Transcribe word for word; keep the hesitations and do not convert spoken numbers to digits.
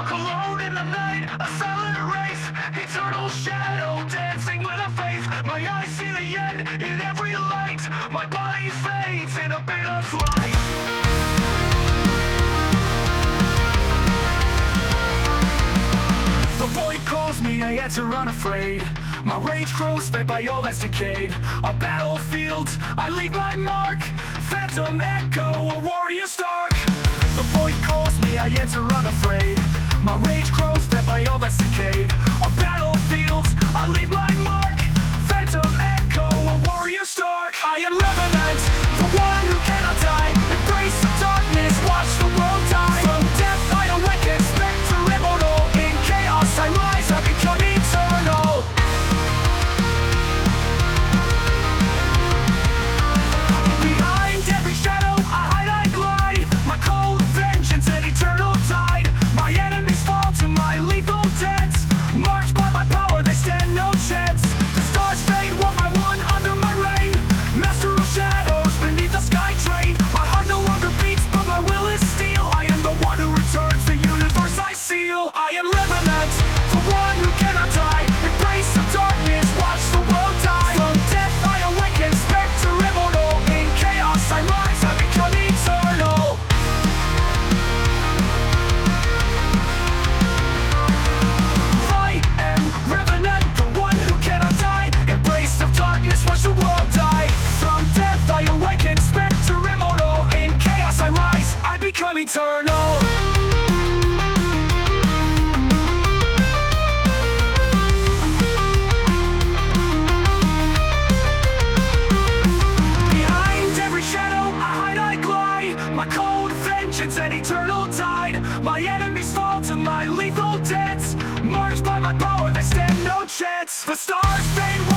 walk alone in the night, a silent race, eternal shadow dancing with a faith. My eyes see the end in every light, my body fades in a bit of light. The void calls me, I enter unafraid. My rage grows fed by all that's decayed. A battlefield, I leave my mark. Phantom echo, a warrior stark. The void calls me, I enter unafraid. My rage grows fed by all that's decayed. A battlefield, I leave my mark. Phantom echo, a warrior stark. I am Revenant, the one who cannot die. Embrace the darkness, watch the world die. From death I awaken, spectre immortal. In chaos I rise, I become eternal. Behind every shadow I hide, I glide. My cold vengeance and eternal tide. My enemies fall to my lethal deaths. Marked by my power, they stand no chance. The stars fade one by one under my reign. Master of shadows beneath the sky train. My heart no longer beats, but my will is steel. I am the one who returns the universe I seal. I am Revenant, the one who cannot die. Embrace the darkness, watch the world die. From death I awaken, spectre immortal. In chaos I rise, I become eternal. I am Revenant, the one who cannot die. Embrace the darkness, watch the world die. From death I awaken, spectre immortal. In chaos I rise, I become eternal. Behind every shadow I hide, I glide. My cold vengeance and eternal tide. My enemies fall to my lethal deaths. Marked by my power, they stand no chance. The stars fade